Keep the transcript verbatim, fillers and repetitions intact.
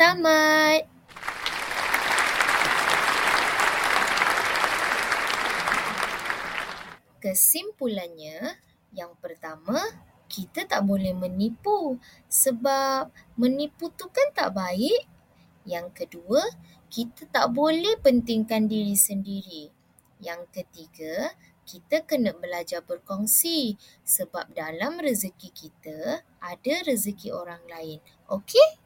tamat. Kesimpulannya, yang pertama, kita tak boleh menipu sebab menipu tu kan tak baik. Yang kedua, kita tak boleh pentingkan diri sendiri. Yang ketiga, kita kena belajar berkongsi sebab dalam rezeki kita ada rezeki orang lain. Okey?